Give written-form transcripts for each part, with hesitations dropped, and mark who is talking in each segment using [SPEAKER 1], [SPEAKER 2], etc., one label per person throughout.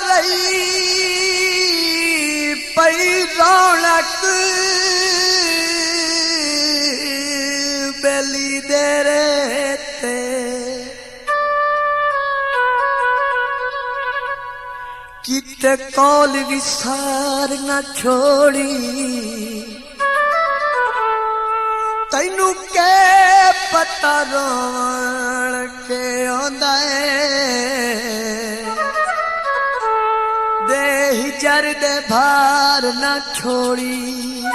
[SPEAKER 1] रही पई रौनक बेली दे रेते किते कौल विसार न छोड़ी तैनू के पता रोवण के आंदा दे हिजर दे भार न छोड़ी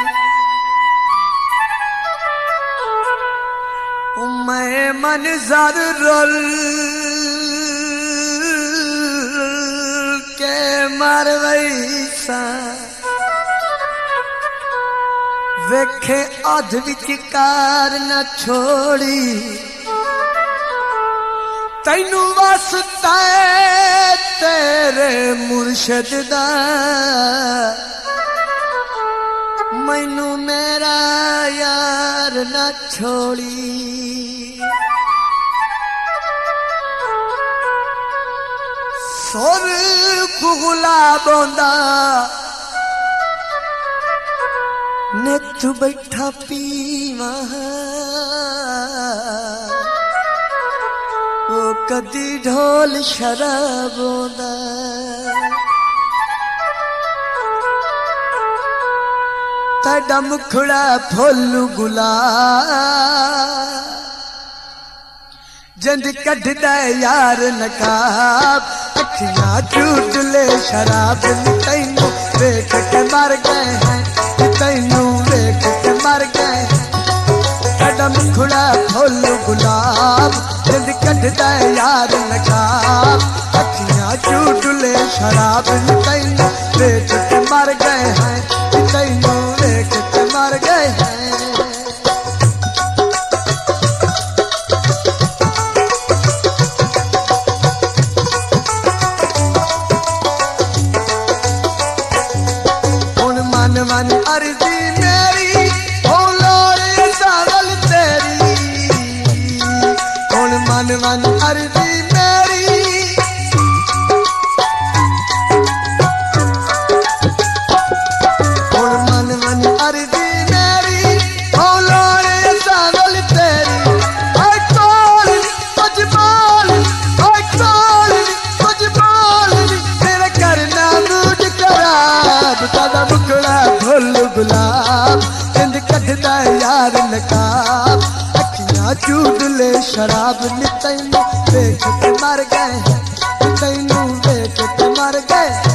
[SPEAKER 1] मैं मंजर रोल के मरवैसा वेखे अध विचकार न छोड़ी तैनू वास्ता तेरे मुर्शद दा मैनू मेरा यार न छोड़ी सुर गुलाबोंदा ने तू बैठा पीवा वो कदी ढोल शराबोंदा ताड़ा मुखड़ा फुल गुलाब जंद कढ़दा यार नकाब अखियां झूठ ले शराब तैनू देख के मर गए हैं तैनू देख के मर गए ताड़ा मुखड़ा फुल गुलाब जंद कढ़दा यार नकाब अखियां झूठ ले शराब तैनू देख के मर गए हैं तैनू देख के मर गए हैं मन अर्जी मेरी हो लोरे सावल तेरी हुण मन अर्जी मेरी हुण मन अर्जी मेरी हो लोरे सावल तेरी हाय कौल कुछ बोल हाय कौल कुछ बोल तेरे करना मूड खराब ताड़ा मुखड़ा फुल गुलाब जिंद कढ़दा यार नकाब अखियां झूठ ले शराब तैनू देख के मर गए हैं तैनू देख के मर गए हैं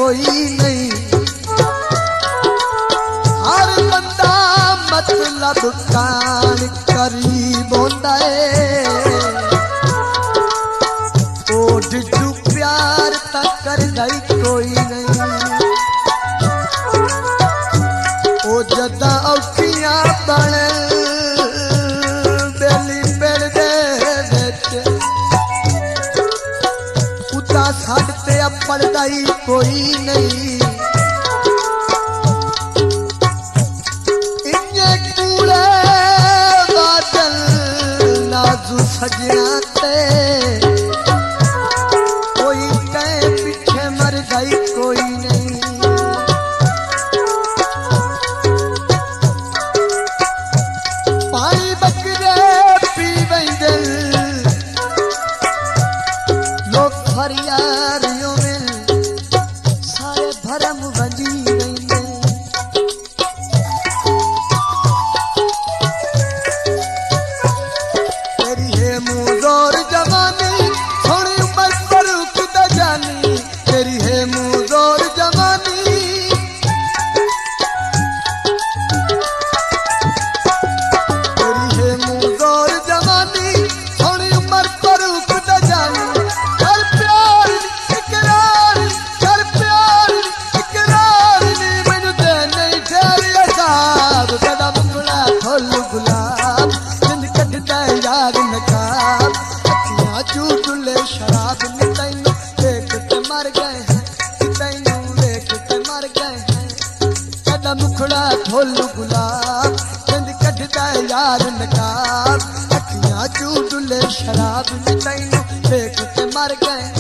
[SPEAKER 1] कोई नहीं। हर बंदा मतलब कान करीब होंदा है, ओ डिड्डू प्यार तक कर गई कोई नहीं। ओ जदा औखियां बन बेली पेड़ दे विच, उदा साड ते अपड़दा ही कोई नहीं। इन्ने कूड़े बादल नाजू सजिया ते, कोई कहे पीछे मर गई कोई नहीं। पानी बकरे पीवे दिल लोग फरियारियों में सारे भरम बंदी वेंदे। तेरी है मुजोर जवानी थोड़ी उम्र पर खुदा जानी, तेरी है मुजोर जवानी। तेरी है मुजोर जवानी थोड़ी उम्र पर खुदा जानी। कर प्यार इकरार, कर प्यार इकरार नी मैनू ते नहीं ठहरी अजाब। कदम गुला फुल गुलाब जिंद कटदा यार नकाब, अखियां चू डुले शराब नी तैनू देख के मर गए हैं, तैनू देख के मर गए हैं। कदम खुड़ा फुल गुलाब जिंद कटदा यार नकाब, अखियां चू डुले शराब नी तैनू देख के मर गए।